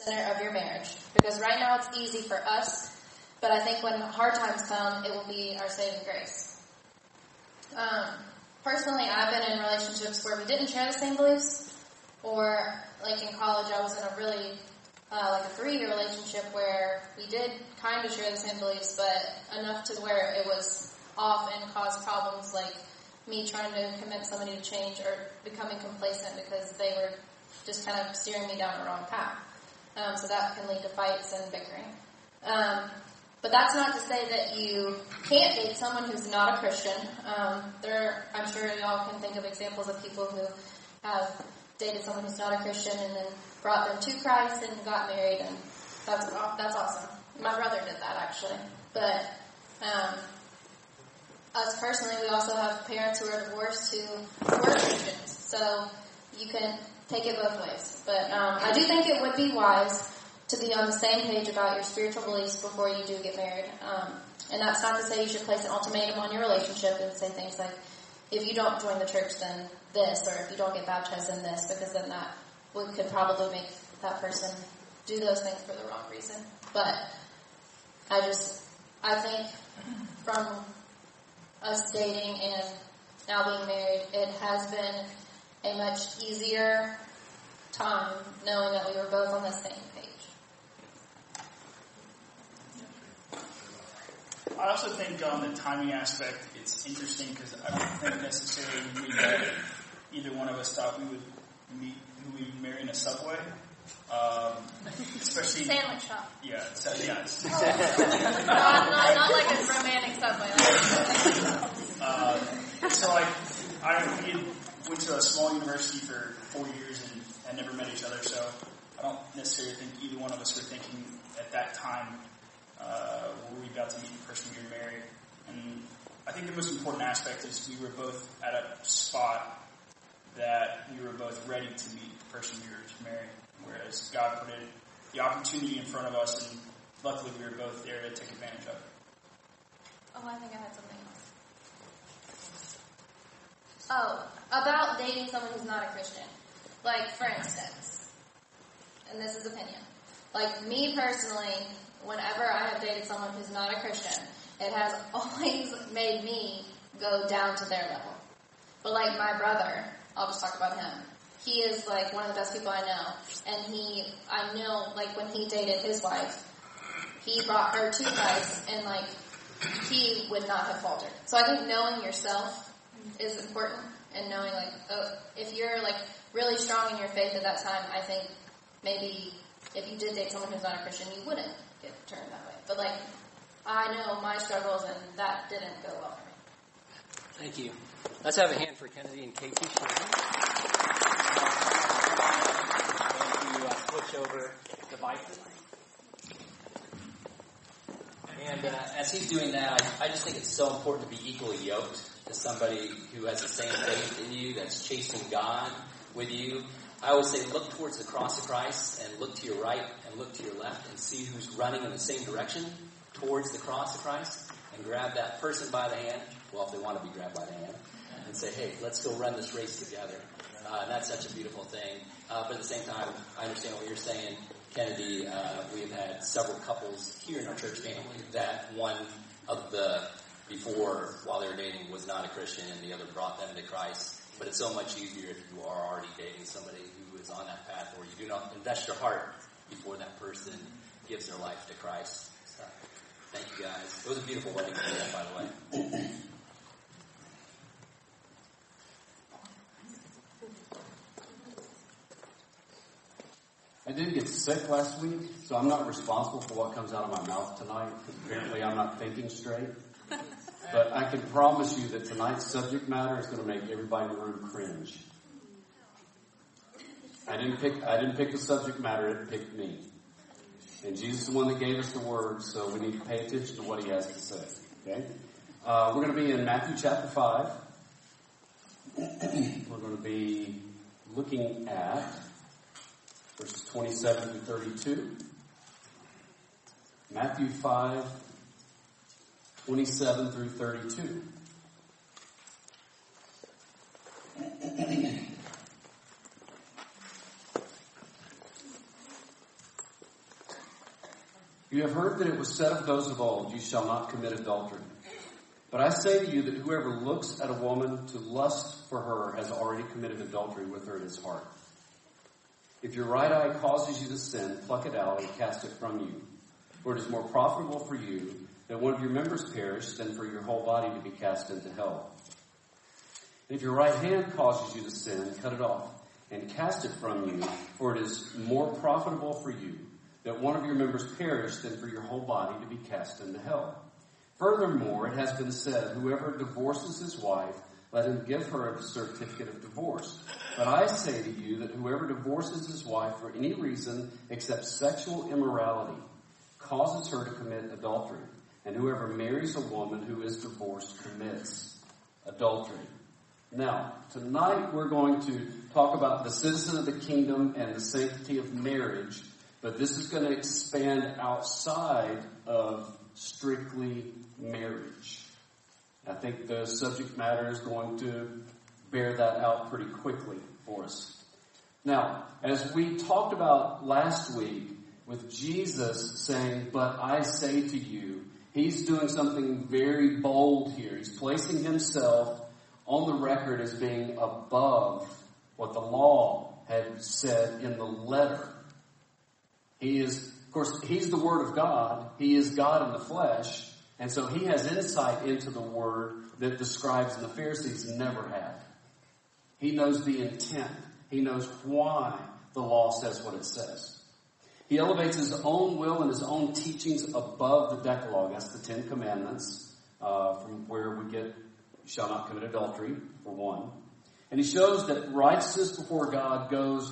center of your marriage. Because right now it's easy for us, but I think when hard times come, it will be our saving grace. Personally, I've been in relationships where we didn't share the same beliefs, or like in college, I was in a really like a 3-year relationship where we did kind of share the same beliefs, but enough to where it was off and caused problems, like me trying to convince somebody to change or becoming complacent because they were just kind of steering me down the wrong path. So that can lead to fights and bickering. But that's not to say that you can't date someone who's not a Christian. I'm sure y'all can think of examples of people who have dated someone who's not a Christian and then brought them to Christ and got married, and that's awesome. My brother did that, actually. But us personally, we also have parents who are divorced who were Christians. So you can take it both ways. But I do think it would be wise to be on the same page about your spiritual beliefs before you do get married. And that's not to say you should place an ultimatum on your relationship and say things like, if you don't join the church, then this, or if you don't get baptized, then this, because then that could probably make that person do those things for the wrong reason. But I think from us dating and now being married, it has been a much easier time knowing that we were both on the same page. I also think on the timing aspect, it's interesting because I don't think necessarily either one of us thought we would marry in a Subway. Especially sandwich shop. Yeah. Not like a romantic Subway. So we went to a small university for 4 years and had never met each other. So I don't necessarily think either one of us were thinking at that time were we about to meet the person we were married. And I think the most important aspect is we were both at a spot that we were both ready to meet the person we were to marry. Whereas God put the opportunity in front of us, and luckily we were both there to take advantage of it. Oh, I think I had something else. Oh, about dating someone who's not a Christian. Like, for instance, and this is opinion, like me personally, whenever I have dated someone who's not a Christian, it has always made me go down to their level. But like my brother, I'll just talk about him. He is like one of the best people I know. And I know like when he dated his wife, he brought her to Christ and like he would not have faltered. So I think knowing yourself is important, and knowing like, if you're like really strong in your faith at that time, I think maybe if you did date someone who's not a Christian, you wouldn't get turned that way. But like, I know my struggles and that didn't go well for me. Thank you. Let's have a hand for Kennedy and Katie. Switch over devices. And as he's doing that, I just think it's so important to be equally yoked to somebody who has the same faith in you, that's chasing God with you. I always say look towards the cross of Christ and look to your right and look to your left and see who's running in the same direction towards the cross of Christ, and grab that person by the hand, well, if they want to be grabbed by the hand, and say, hey, let's go run this race together. And that's such a beautiful thing. But at the same time, I understand what you're saying, Kennedy. We have had several couples here in our church family that one of the before, while they were dating, was not a Christian, and the other brought them to Christ. But it's so much easier if you are already dating somebody who is on that path, where you do not invest your heart before that person gives their life to Christ. So, thank you guys. It was a beautiful wedding, by the way. I did get sick last week, so I'm not responsible for what comes out of my mouth tonight. Apparently I'm not thinking straight. But I can promise you that tonight's subject matter is going to make everybody in the room cringe. I didn't pick the subject matter, it picked me. And Jesus is the one that gave us the word, so we need to pay attention to what he has to say. Okay? We're going to be in Matthew chapter 5. We're going to be looking at verses 27 to 32. Matthew 5, 27 through 32. You have heard that it was said of those of old, you shall not commit adultery. But I say to you that whoever looks at a woman to lust for her has already committed adultery with her in his heart. If your right eye causes you to sin, pluck it out and cast it from you. For it is more profitable for you that one of your members perish than for your whole body to be cast into hell. And if your right hand causes you to sin, cut it off and cast it from you. For it is more profitable for you that one of your members perish than for your whole body to be cast into hell. Furthermore, it has been said, whoever divorces his wife, let him give her a certificate of divorce. But I say to you that whoever divorces his wife for any reason except sexual immorality causes her to commit adultery. And whoever marries a woman who is divorced commits adultery. Now, tonight we're going to talk about the citizen of the kingdom and the sanctity of marriage, but this is going to expand outside of strictly marriage. I think the subject matter is going to bear that out pretty quickly for us. Now, as we talked about last week with Jesus saying, but I say to you, he's doing something very bold here. He's placing himself on the record as being above what the law had said in the letter. He is, of course, he's the Word of God. He is God in the flesh. And so he has insight into the Word that the scribes and the Pharisees never had. He knows the intent. He knows why the law says what it says. He elevates his own will and his own teachings above the Decalogue. That's the Ten Commandments, from where we get, you shall not commit adultery, for one. And he shows that righteousness before God goes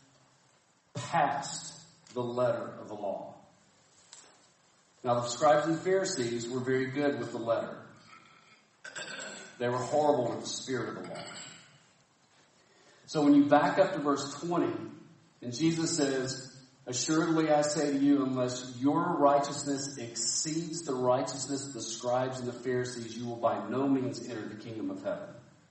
past the letter of the law. Now, the scribes and the Pharisees were very good with the letter. They were horrible with the spirit of the law. So when you back up to verse 20, and Jesus says, assuredly I say to you, unless your righteousness exceeds the righteousness of the scribes and the Pharisees, you will by no means enter the kingdom of heaven.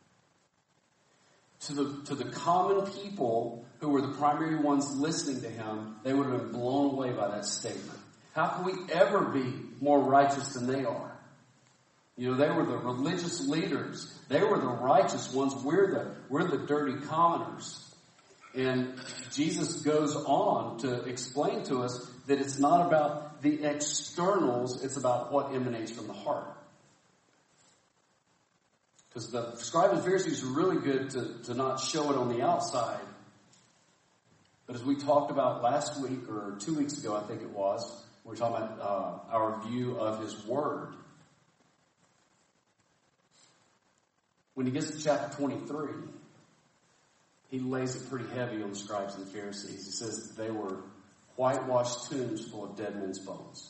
To the common people who were the primary ones listening to him, they would have been blown away by that statement. How can we ever be more righteous than they are? You know, they were the religious leaders. They were the righteous ones. We're the dirty commoners. And Jesus goes on to explain to us that it's not about the externals, it's about what emanates from the heart. Because the scribes and Pharisees are really good to not show it on the outside. But as we talked about last week, or 2 weeks ago, I think it was, we were talking about our view of his word. When he gets to chapter 23, he lays it pretty heavy on the scribes and the Pharisees. He says that they were whitewashed tombs full of dead men's bones.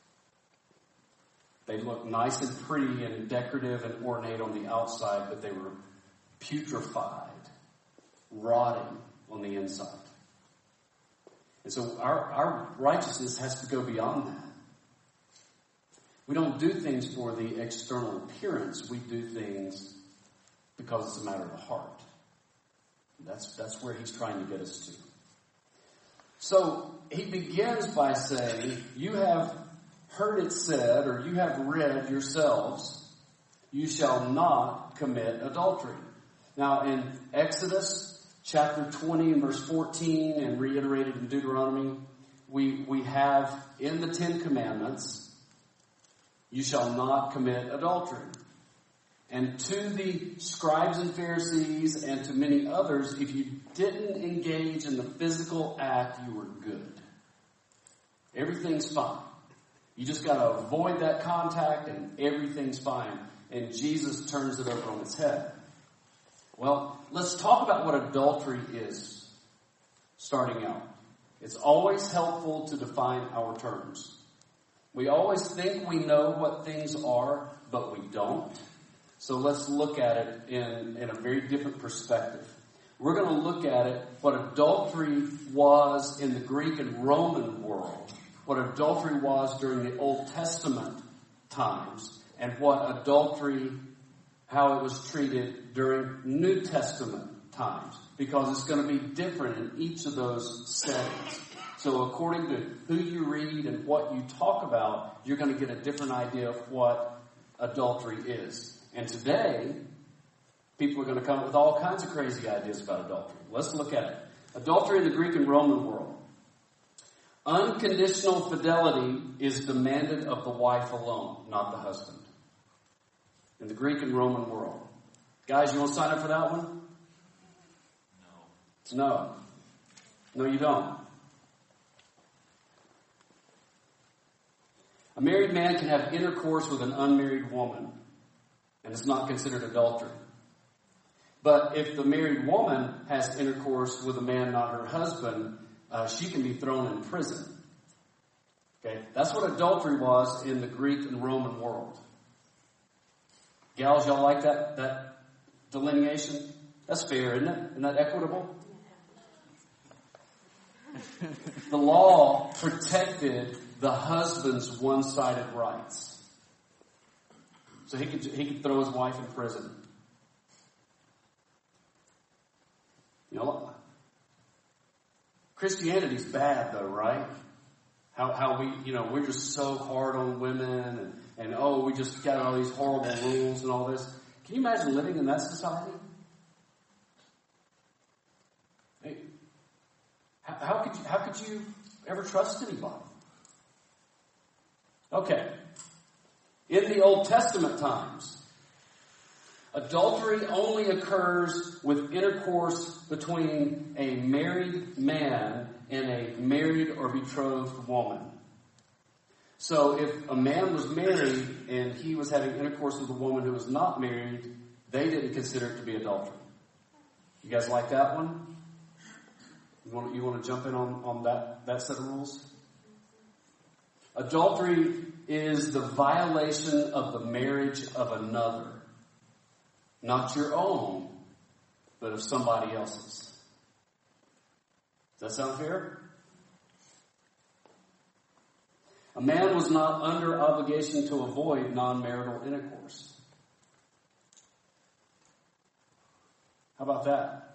They looked nice and pretty and decorative and ornate on the outside, but they were putrefied, rotting on the inside. And so our righteousness has to go beyond that. We don't do things for the external appearance. We do things because it's a matter of the heart. That's where he's trying to get us to. So he begins by saying, you have heard it said, or you have read yourselves, you shall not commit adultery. Now in Exodus chapter 20 and verse 14 and reiterated in Deuteronomy, we have in the Ten Commandments, you shall not commit adultery. And to the scribes and Pharisees and to many others, if you didn't engage in the physical act, you were good. Everything's fine. You just got to avoid that contact and everything's fine. And Jesus turns it over on its head. Well, let's talk about what adultery is starting out. It's always helpful to define our terms. We always think we know what things are, but we don't. So let's look at it in a very different perspective. We're going to look at it, what adultery was in the Greek and Roman world, what adultery was during the Old Testament times, and what adultery, how it was treated during New Testament times, because it's going to be different in each of those settings. So according to who you read and what you talk about, you're going to get a different idea of what adultery is. And today, people are going to come up with all kinds of crazy ideas about adultery. Let's look at it. Adultery in the Greek and Roman world. Unconditional fidelity is demanded of the wife alone, not the husband. In the Greek and Roman world. Guys, you want to sign up for that one? No. No, you don't. A married man can have intercourse with an unmarried woman, and it's not considered adultery. But if the married woman has intercourse with a man not her husband, she can be thrown in prison. Okay, that's what adultery was in the Greek and Roman world. Gals, y'all like that delineation? That's fair, isn't it? Isn't that equitable? The law protected the husband's one-sided rights. So he could throw his wife in prison. You know, Christianity's bad though, right? How we, we're just so hard on women and we just got all these horrible rules and all this. Can you imagine living in that society? Hey, how could you ever trust anybody? Okay. In the Old Testament times, adultery only occurs with intercourse between a married man and a married or betrothed woman. So if a man was married and he was having intercourse with a woman who was not married, they didn't consider it to be adultery. You guys like that one? You want to jump in on that set of rules? Adultery is the violation of the marriage of another. Not your own, but of somebody else's. Does that sound fair? A man was not under obligation to avoid non-marital intercourse. How about that?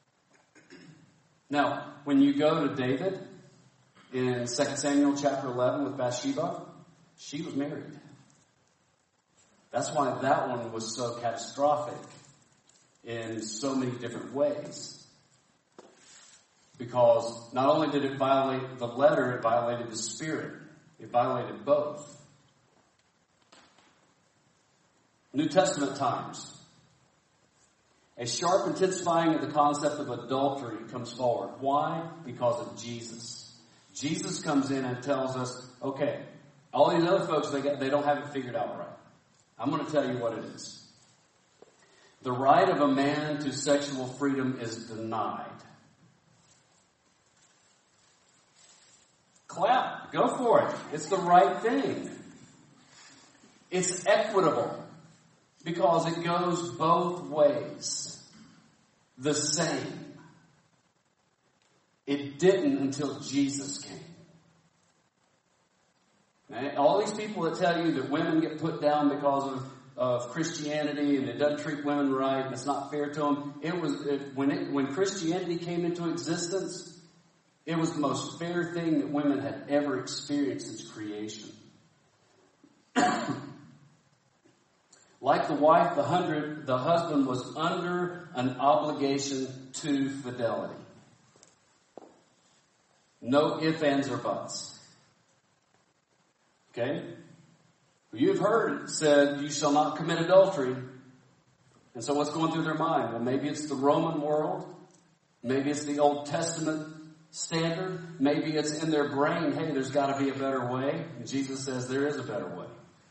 Now, when you go to David in 2 Samuel chapter 11 with Bathsheba, she was married. That's why that one was so catastrophic in so many different ways. Because not only did it violate the letter, it violated the spirit. It violated both. New Testament times. A sharp intensifying of the concept of adultery comes forward. Why? Because of Jesus. Jesus comes in and tells us, okay, all these other folks, they don't have it figured out right. I'm going to tell you what it is. The right of a man to sexual freedom is denied. Clap. Go for it. It's the right thing. It's equitable because it goes both ways. The same. It didn't until Jesus came. Now, all these people that tell you that women get put down because of Christianity and it doesn't treat women right and it's not fair to them. When Christianity came into existence, it was the most fair thing that women had ever experienced since creation. Like the wife, the husband was under an obligation to fidelity. No ifs, ands, or buts. Okay? You've heard it said, you shall not commit adultery. And so what's going through their mind? Well, maybe it's the Roman world. Maybe it's the Old Testament standard. Maybe it's in their brain, hey, there's got to be a better way. And Jesus says there is a better way.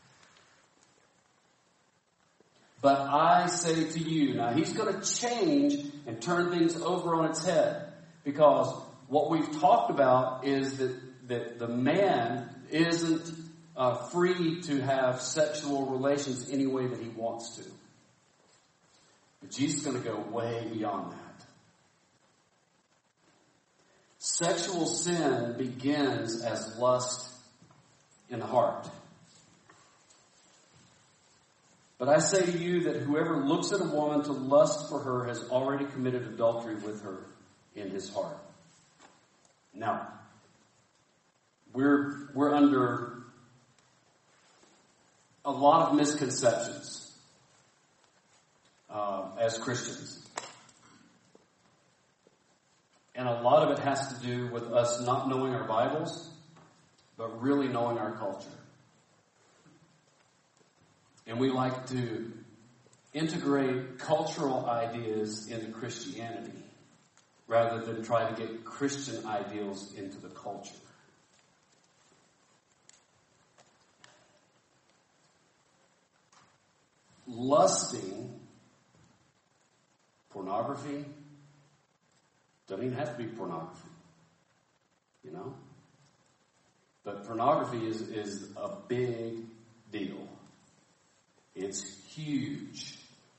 But I say to you, now he's going to change and turn things over on its head. Because what we've talked about is that the man isn't free to have sexual relations any way that he wants to. But Jesus is going to go way beyond that. Sexual sin begins as lust in the heart. But I say to you that whoever looks at a woman to lust for her has already committed adultery with her in his heart. Now, we're under a lot of misconceptions as Christians. And a lot of it has to do with us not knowing our Bibles, but really knowing our culture. And we like to integrate cultural ideas into Christianity rather than try to get Christian ideals into the culture. Lusting, pornography, doesn't even have to be pornography, you know? But pornography is a big deal. It's huge.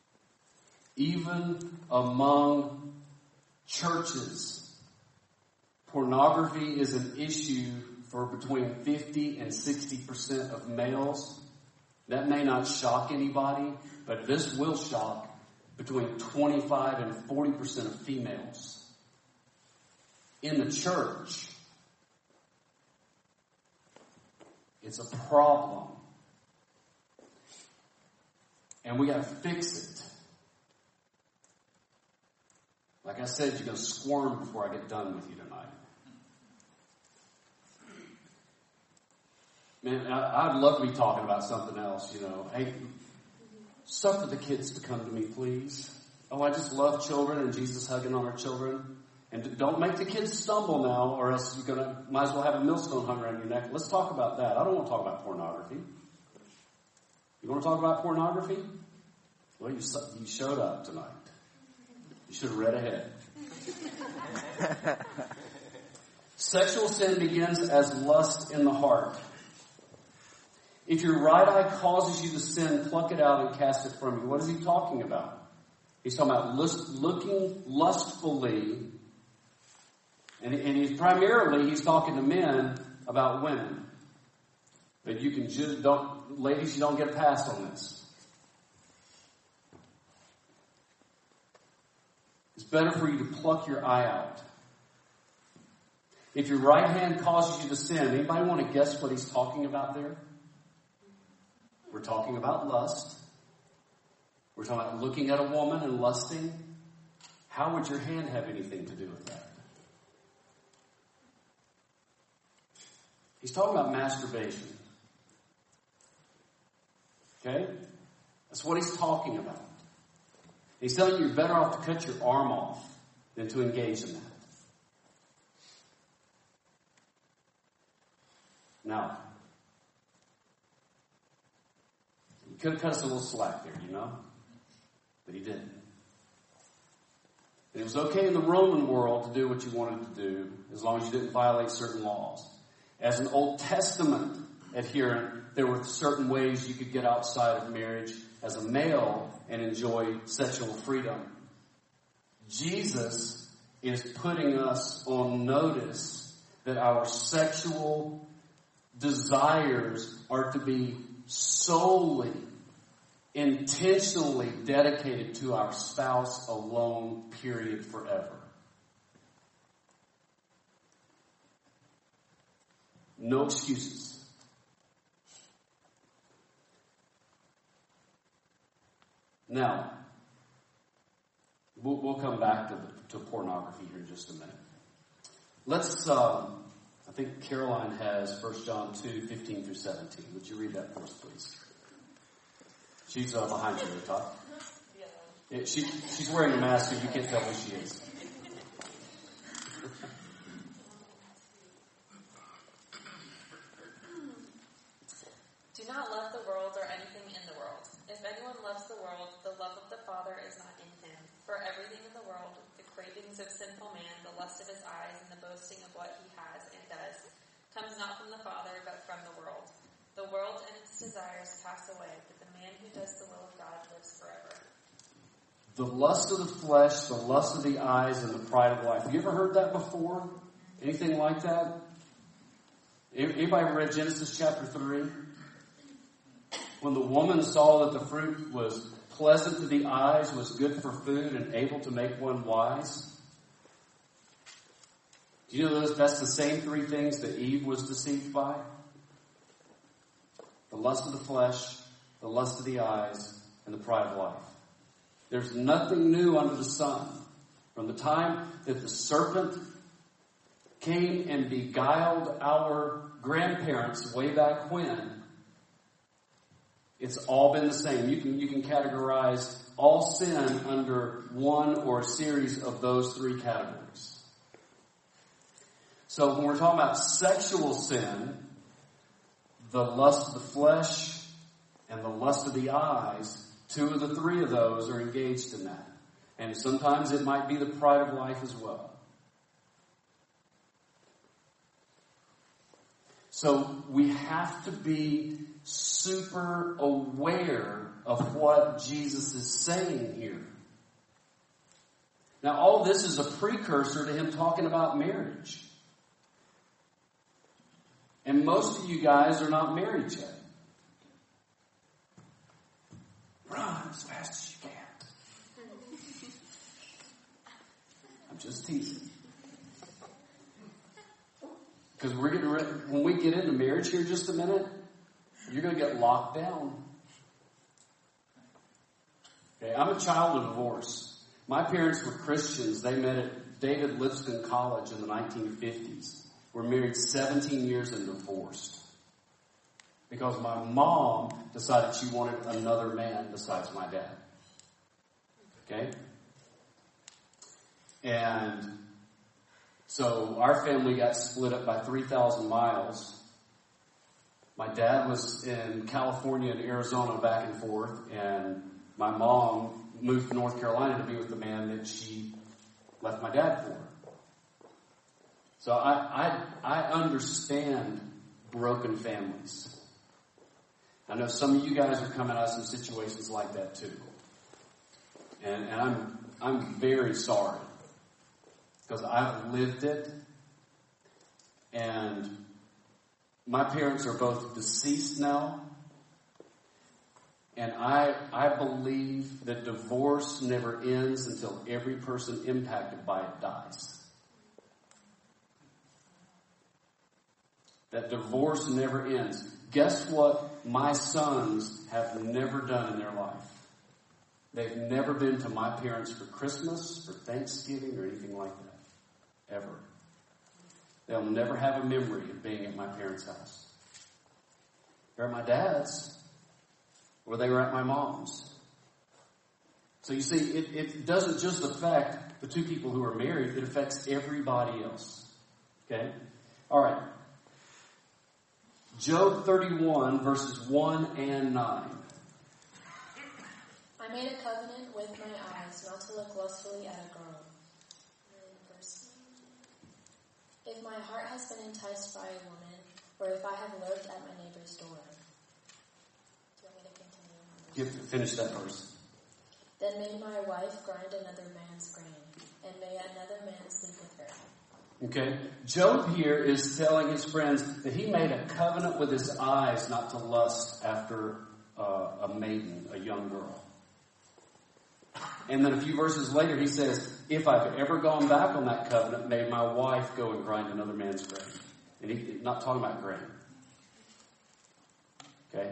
Even among churches, pornography is an issue for between 50 and 60% of males. That may not shock anybody, but this will shock between 25 and 40% of females. In the church, it's a problem. And we got to fix it. Like I said, you're going to squirm before I get done with you tonight. Man, I'd love to be talking about something else, you know. Hey, suffer the kids to come to me, please. Oh, I just love children and Jesus hugging on our children. And don't make the kids stumble now, or else you're might as well have a millstone hung around your neck. Let's talk about that. I don't want to talk about pornography. You want to talk about pornography? Well, you showed up tonight. You should have read ahead. Sexual sin begins as lust in the heart. If your right eye causes you to sin, pluck it out and cast it from you. What is he talking about? He's talking about looking lustfully. And he's talking to men about women. But you can ladies, you don't get a pass on this. It's better for you to pluck your eye out. If your right hand causes you to sin, anybody want to guess what he's talking about there? We're talking about lust. We're talking about looking at a woman and lusting. How would your hand have anything to do with that? He's talking about masturbation. Okay? That's what he's talking about. He's telling you you're better off to cut your arm off than to engage in that. Now, he could have cut us a little slack there, you know? But he didn't. And it was okay in the Roman world to do what you wanted to do as long as you didn't violate certain laws. As an Old Testament adherent, there were certain ways you could get outside of marriage as a male and enjoy sexual freedom. Jesus is putting us on notice that our sexual desires are to be solely, intentionally dedicated to our spouse alone, period, forever. No excuses. Now, we'll come back to pornography here in just a minute. Let's, I think Caroline has 1 John 2, 15 through 17. Would you read that for us, please? She's behind you at the top. Yeah, she's wearing a mask, so you can't tell who she is. Do not love the world or anything in the world. If anyone loves the world, the love of the Father is not in him. For everything in the world, the cravings of sinful man, the lust of his eyes, and the boasting of what he has and does, comes not from the Father, but from the world. The world and its desires pass away, but the man who does the will of God lives forever. The lust of the flesh, the lust of the eyes, and the pride of life. Have you ever heard that before? Anything like that? Anybody read Genesis chapter 3? When the woman saw that the fruit was pleasant to the eyes, was good for food, and able to make one wise. Do you know that's the same three things that Eve was deceived by? The lust of the flesh, the lust of the eyes, and the pride of life. There's nothing new under the sun. From the time that the serpent came and beguiled our grandparents way back when, it's all been the same. You can categorize all sin under one or a series of those three categories. So when we're talking about sexual sin, the lust of the flesh and the lust of the eyes, two of the three of those are engaged in that. And sometimes it might be the pride of life as well. So we have to be super aware of what Jesus is saying here. Now, all this is a precursor to him talking about marriage. And most of you guys are not married yet. Run as fast as you can. I'm just teasing. Because we're getting ready, when we get into marriage here in just a minute, you're going to get locked down. Okay, I'm a child of divorce. My parents were Christians. They met at David Lipscomb College in the 1950s. Were married 17 years and divorced. Because my mom decided she wanted another man besides my dad. Okay? And so our family got split up by 3,000 miles. My dad was in California and Arizona back and forth, and my mom moved to North Carolina to be with the man that she left my dad for. So I understand broken families. I know some of you guys are coming out of some situations like that too. And I'm very sorry. Because I've lived it. And my parents are both deceased now. And I believe that divorce never ends until every person impacted by it dies. That divorce never ends. Guess what my sons have never done in their life? They've never been to my parents for Christmas, for Thanksgiving, or anything like that. Ever. They'll never have a memory of being at my parents' house. They're at my dad's, or they were at my mom's. So you see, it doesn't just affect the two people who are married, it affects everybody else. Okay? All right. Job 31, verses 1 and 9. I made a covenant with my eyes not to look lustfully at a girl. Verse 9. If my heart has been enticed by a woman, or if I have lurked at my neighbor's door. Do you want me to continue? Finish that verse. Then may my wife grind another man's grain, and may another man sleep with her. Okay, Job here is telling his friends that he made a covenant with his eyes not to lust after a maiden, a young girl. And then a few verses later he says, if I've ever gone back on that covenant, may my wife go and grind another man's grain. And he's not talking about grain. Okay?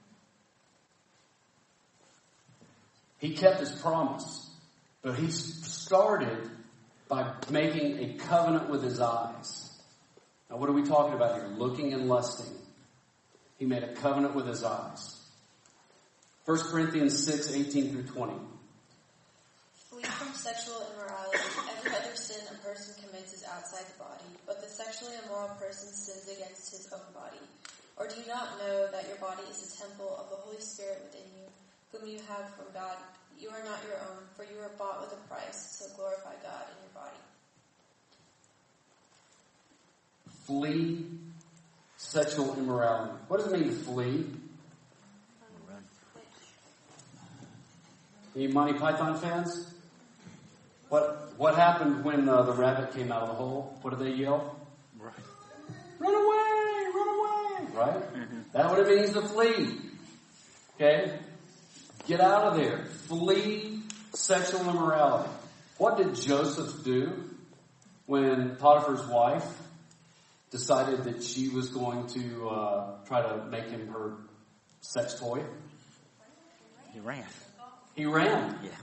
He kept his promise, but he started by making a covenant with his eyes. Now what are we talking about here? Looking and lusting. He made a covenant with his eyes. 1 Corinthians 6, 18 through 20. Flee from sexual immorality. Every other sin a person commits is outside the body, but the sexually immoral person sins against his own body. Or do you not know that your body is a temple of the Holy Spirit within you, whom you have from God? You are not your own, for you are bought with a price, so glorify God in your body. Flee sexual immorality. What does it mean to flee? Any Monty Python fans? What happened when the rabbit came out of the hole? What did they yell? Right. Run away! Run away! Right? Mm-hmm. That's what it means to flee. Okay? Get out of there. Flee sexual immorality. What did Joseph do? when Potiphar's wife decided that she was going to try to make him her sex toy? He ran. He ran. Yeah.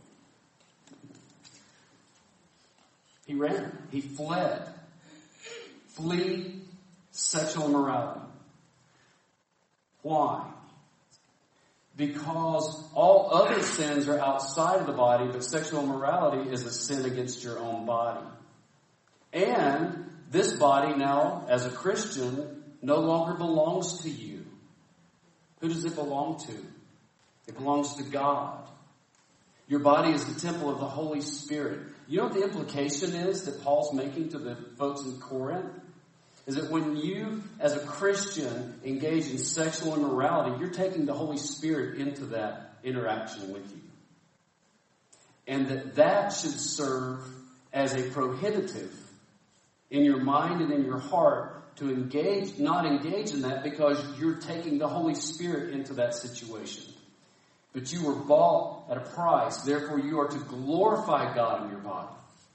He ran. He fled. Flee sexual immorality. Why? Because all other sins are outside of the body, but sexual immorality is a sin against your own body. And this body now, as a Christian, no longer belongs to you. Who does it belong to? It belongs to God. Your body is the temple of the Holy Spirit. You know what the implication is that Paul's making to the folks in Corinth? Is that when you, as a Christian, engage in sexual immorality, you're taking the Holy Spirit into that interaction with you. And that should serve as a prohibitive in your mind and in your heart to not engage in that, because you're taking the Holy Spirit into that situation. But you were bought at a price. Therefore, you are to glorify God in your body,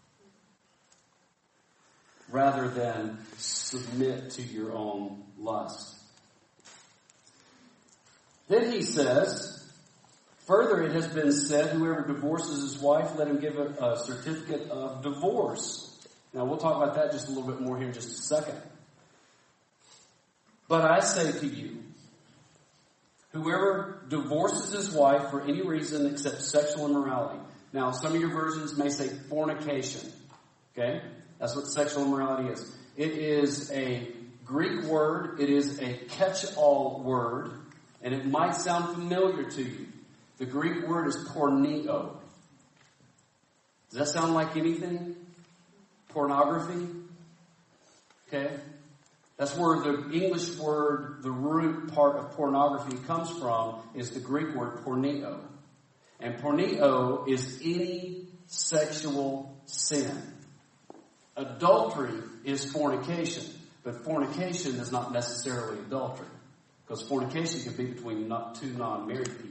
rather than submit to your own lust. Then he says, further it has been said, whoever divorces his wife, let him give a certificate of divorce. Now we'll talk about that just a little bit more here in just a second. But I say to you, whoever divorces his wife for any reason except sexual immorality. Now some of your versions may say fornication. Okay? That's what sexual immorality is. It is a Greek word. It is a catch-all word. And it might sound familiar to you. The Greek word is porneo. Does that sound like anything? Pornography? Okay? That's where the English word, the root part of pornography comes from, is the Greek word porneo. And porneo is any sexual sin. Adultery is fornication, but fornication is not necessarily adultery, because fornication can be between two non-married people.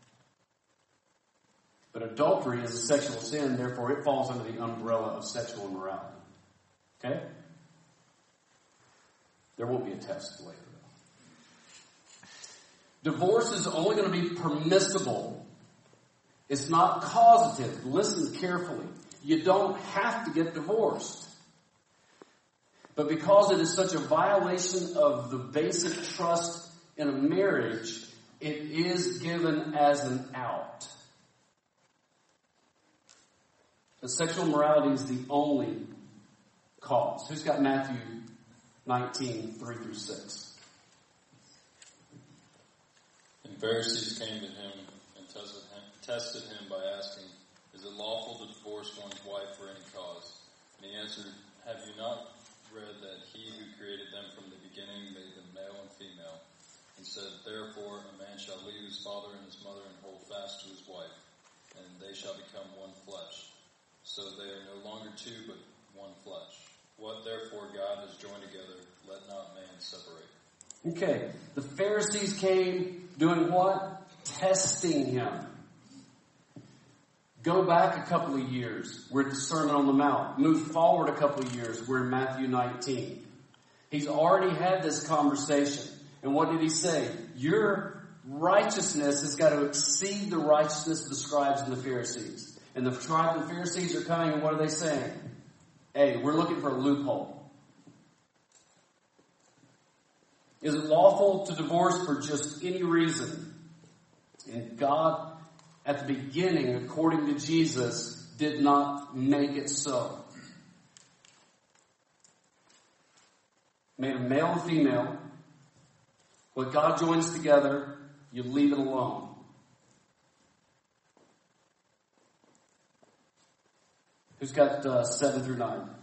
But adultery is a sexual sin, therefore it falls under the umbrella of sexual immorality. Okay? There won't be a test later, though. Divorce is only going to be permissible. It's not causative. Listen carefully. You don't have to get divorced. But because it is such a violation of the basic trust in a marriage, it is given as an out. But sexual morality is the only cause. Who's got Matthew 19, 3-6? And Pharisees came to him and tested him by asking, is it lawful to divorce one's wife for any cause? And he answered, have you not read that he who created them from the beginning made them male and female, and said, therefore a man shall leave his father and his mother and hold fast to his wife, and they shall become one flesh. So they are no longer two, but one flesh. What therefore God has joined together, let not man separate. Okay, the Pharisees came doing what? Testing him. Go back a couple of years. We're at the Sermon on the Mount. Move forward a couple of years. We're in Matthew 19. He's already had this conversation. And what did he say? Your righteousness has got to exceed the righteousness of the scribes and the Pharisees. And the scribes and Pharisees are coming, and what are they saying? Hey, we're looking for a loophole. Is it lawful to divorce for just any reason? And God, at the beginning, according to Jesus, did not make it so. Made a male and female. What God joins together, you leave it alone. Who's got 7-9?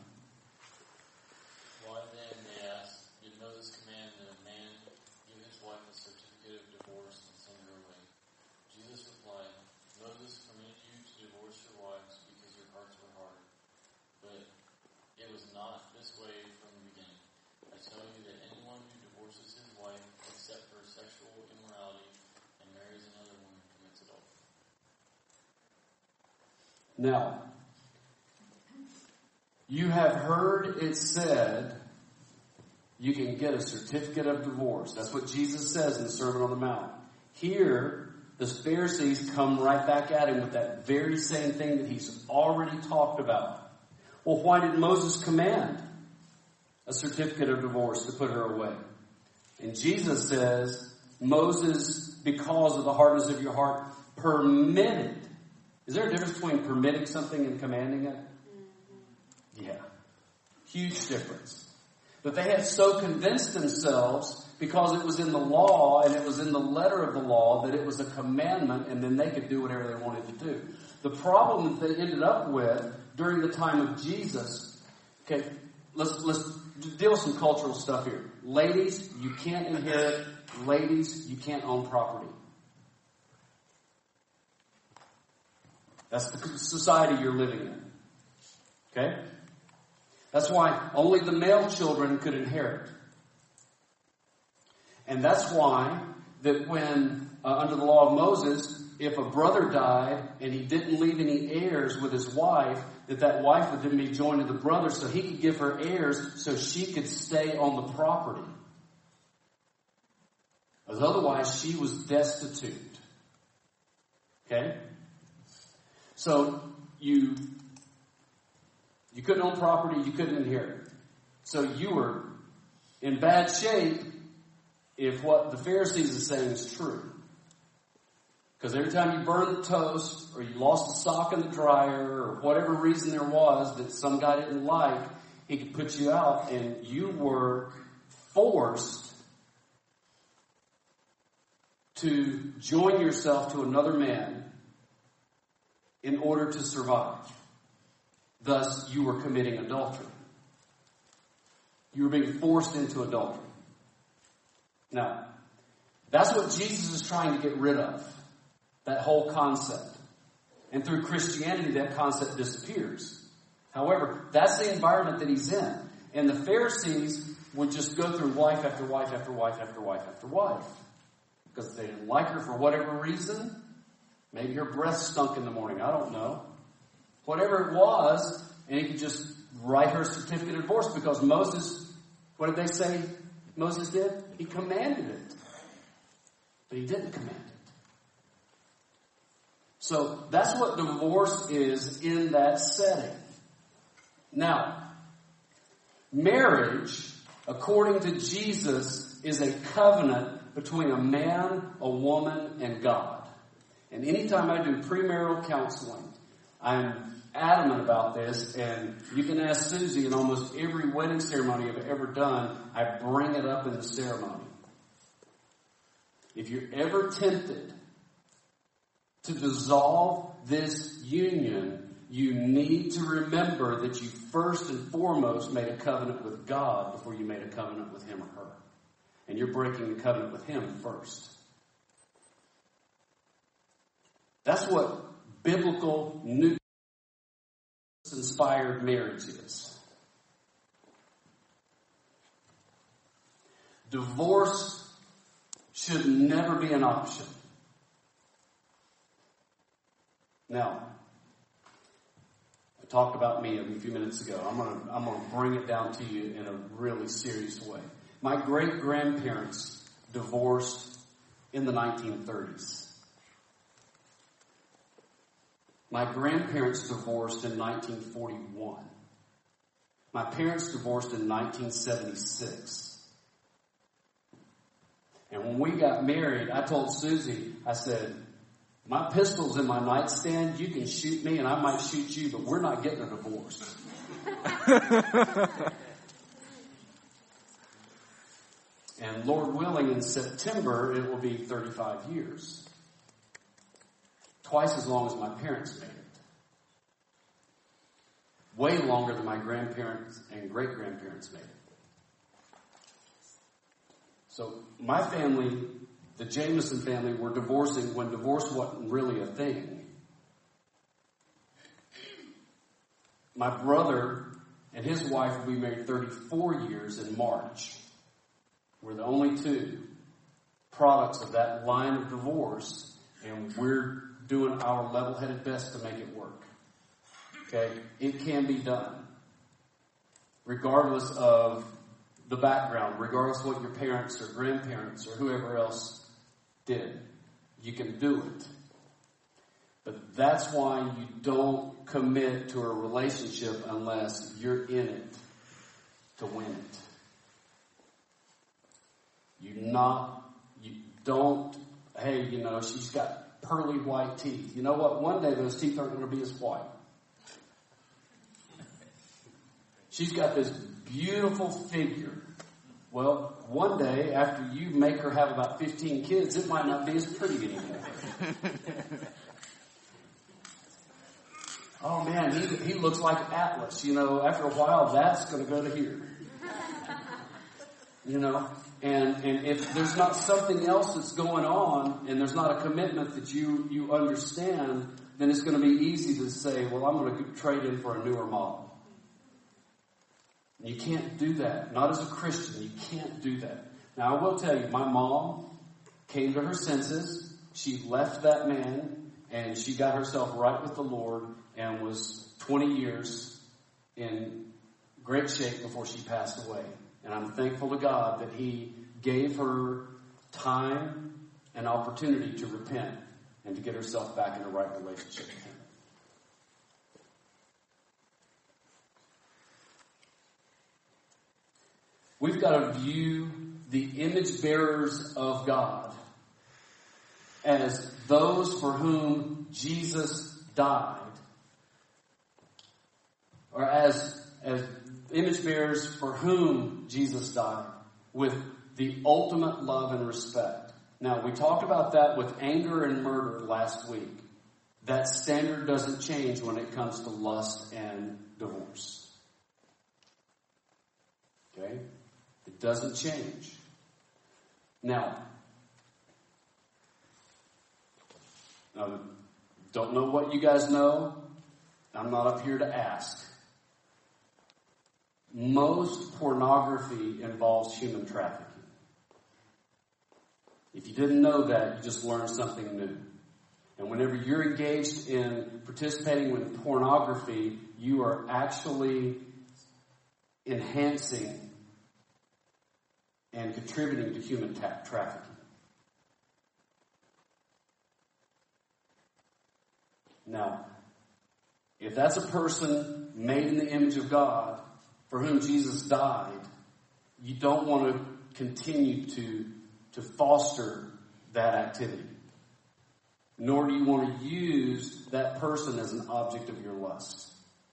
Why then, they asked, did Moses command that a man give his wife a certificate of divorce and send her away? Jesus replied, Moses permitted you to divorce your wives because your hearts were hard. But it was not this way from the beginning. I tell you that anyone who divorces his wife except for sexual immorality and marries another woman commits adultery. Now, You have heard it said, you can get a certificate of divorce. That's what Jesus says in the Sermon on the Mount. Here, the Pharisees come right back at him with that very same thing that he's already talked about. Well, why did Moses command a certificate of divorce to put her away? And Jesus says, Moses, because of the hardness of your heart, permitted. Is there a difference between permitting something and commanding it? Yeah. Huge difference. But they had so convinced themselves, because it was in the law and it was in the letter of the law, that it was a commandment, and then they could do whatever they wanted to do. The problem that they ended up with during the time of Jesus, okay, let's deal with some cultural stuff here. Ladies, you can't inherit. Ladies, you can't own property. That's the society you're living in. Okay? That's why only the male children could inherit. And that's why that when, under the law of Moses, if a brother died and he didn't leave any heirs with his wife, that wife would then be joined to the brother so he could give her heirs so she could stay on the property. Because otherwise she was destitute. Okay? So you couldn't own property, you couldn't inherit. So you were in bad shape if what the Pharisees are saying is true. Because every time you burned the toast, or you lost a sock in the dryer, or whatever reason there was that some guy didn't like, he could put you out, and you were forced to join yourself to another man in order to survive. Thus, you were committing adultery. You were being forced into adultery. Now, that's what Jesus is trying to get rid of. That whole concept. And through Christianity, that concept disappears. However, that's the environment that he's in. And the Pharisees would just go through wife after wife after wife after wife after wife. Because they didn't like her for whatever reason. Maybe her breath stunk in the morning. I don't know. Whatever it was, and he could just write her a certificate of divorce because Moses, what did they say Moses did? He commanded it. But he didn't command it. So that's what divorce is in that setting. Now, marriage, according to Jesus, is a covenant between a man, a woman, and God. And anytime I do premarital counseling, I'm adamant about this, and you can ask Susie in almost every wedding ceremony I've ever done, I bring it up in the ceremony. If you're ever tempted to dissolve this union, you need to remember that you first and foremost made a covenant with God before you made a covenant with him or her. And you're breaking the covenant with him first. That's what biblical, new inspired marriage is. Divorce should never be an option. Now, I talked about me a few minutes ago. I'm going to bring it down to you in a really serious way. My great-grandparents divorced in the 1930s. My grandparents divorced in 1941. My parents divorced in 1976. And when we got married, I told Susie, I said, my pistol's in my nightstand. You can shoot me and I might shoot you, but we're not getting a divorce. And Lord willing, in September, it will be 35 years. Twice as long as my parents made it. Way longer than my grandparents and great-grandparents made it. So my family, the Jameson family, were divorcing when divorce wasn't really a thing. My brother and his wife will be married 34 years in March. We're the only two products of that line of divorce, and we're doing our level-headed best to make it work. Okay? It can be done. regardless of the background, regardless of what your parents or grandparents or whoever else did. You can do it. But that's why you don't commit to a relationship unless you're in it to win it. You don't, hey, she's got pearly white teeth. You know what? One day those teeth aren't going to be as white. She's got this beautiful figure. Well, one day after you make her have about 15 kids, it might not be as pretty anymore. Oh man, he looks like Atlas. After a while, that's going to go to here. And if there's not something else that's going on, and there's not a commitment that you understand, then it's going to be easy to say, well, I'm going to trade in for a newer model. You can't do that. Not as a Christian. You can't do that. Now, I will tell you, my mom came to her senses. She left that man, and she got herself right with the Lord and was 20 years in great shape before she passed away. And I'm thankful to God that He gave her time and opportunity to repent and to get herself back in the right relationship with Him. We've got to view the image bearers of God as those for whom Jesus died, or as image bearers for whom Jesus died, with the ultimate love and respect. Now, we talked about that with anger and murder last week. That standard doesn't change when it comes to lust and divorce. Okay? It doesn't change. Now, don't know what you guys know. I'm not up here to ask. Most pornography involves human trafficking. If you didn't know that, you just learned something new. And whenever you're engaged in participating with pornography, you are actually enhancing and contributing to human trafficking. Now, if that's a person made in the image of God, for whom Jesus died, you don't want to continue to foster that activity. Nor do you want to use that person as an object of your lust.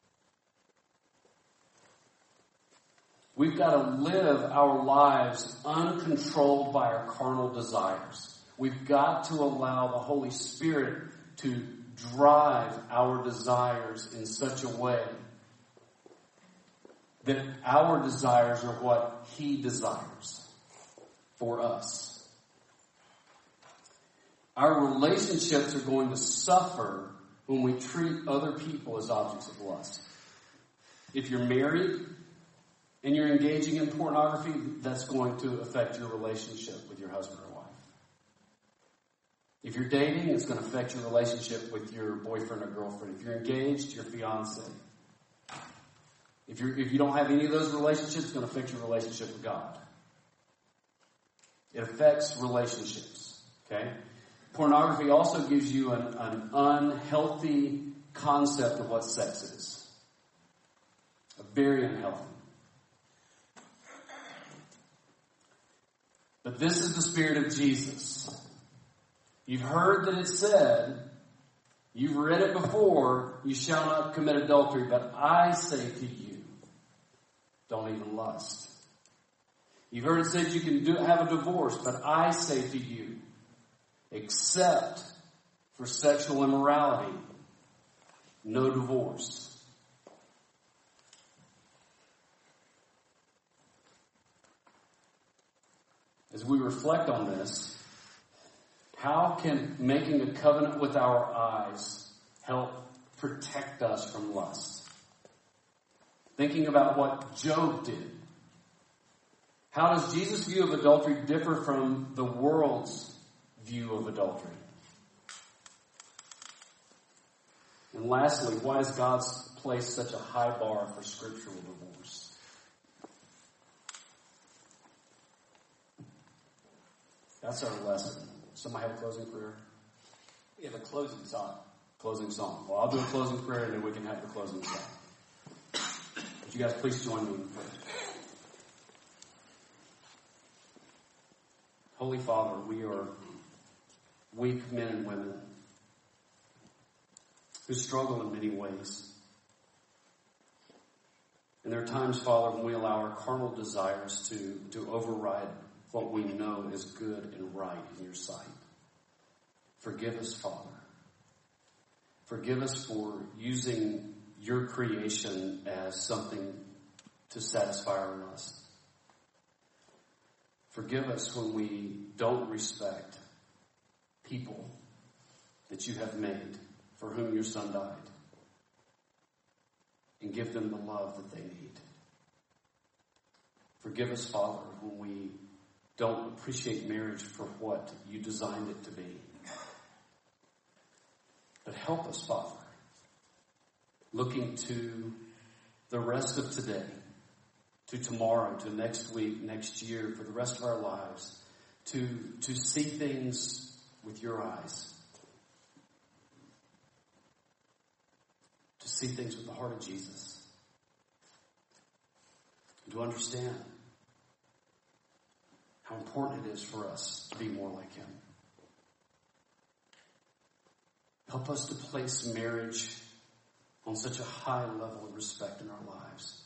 We've got to live our lives uncontrolled by our carnal desires. We've got to allow the Holy Spirit to drive our desires in such a way that our desires are what He desires for us. Our relationships are going to suffer when we treat other people as objects of lust. If you're married and you're engaging in pornography, that's going to affect your relationship with your husband or wife. If you're dating, it's going to affect your relationship with your boyfriend or girlfriend. If you're engaged, your fiance. If you don't have any of those relationships, it's going to affect your relationship with God. It affects relationships. Okay? Pornography also gives you an unhealthy concept of what sex is. Very unhealthy. But this is the Spirit of Jesus. You've heard that it said, you've read it before, you shall not commit adultery, but I say to you, don't even lust. You've heard it said you can have a divorce, but I say to you, except for sexual immorality, no divorce. As we reflect on this, how can making a covenant with our eyes help protect us from lust? Thinking about what Job did. How does Jesus' view of adultery differ from the world's view of adultery? And lastly, why has God placed such a high bar for scriptural divorce? That's our lesson. Somebody have a closing prayer? We have a closing song. Closing song. Well, I'll do a closing prayer and then we can have the closing song. Would you guys please join me in prayer? Holy Father, we are weak men and women who struggle in many ways. And there are times, Father, when we allow our carnal desires to override what we know is good and right in your sight. Forgive us, Father. Forgive us for using your creation as something to satisfy our lust. Forgive us when we don't respect people that you have made for whom your Son died, and give them the love that they need. Forgive us, Father, when we don't appreciate marriage for what you designed it to be. But help us, Father, looking to the rest of today, to tomorrow, to next week, next year, for the rest of our lives, to see things with your eyes. To see things with the heart of Jesus. And to understand how important it is for us to be more like him. Help us to place marriage on such a high level of respect in our lives.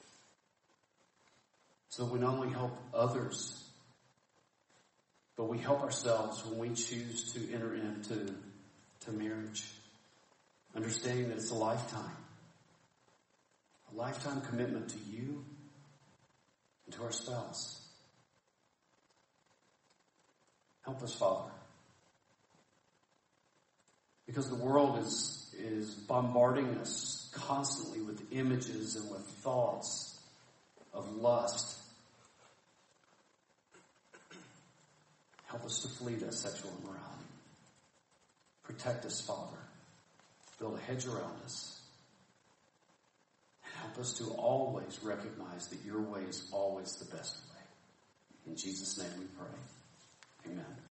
So that we not only help others, but we help ourselves when we choose to enter into marriage. Understanding that it's a lifetime commitment to you and to our spouse. Help us, Father. Because the world is bombarding us constantly with images and with thoughts of lust. Help us to flee that sexual immorality. Protect us, Father. Build a hedge around us. And help us to always recognize that your way is always the best way. In Jesus' name we pray. Amen.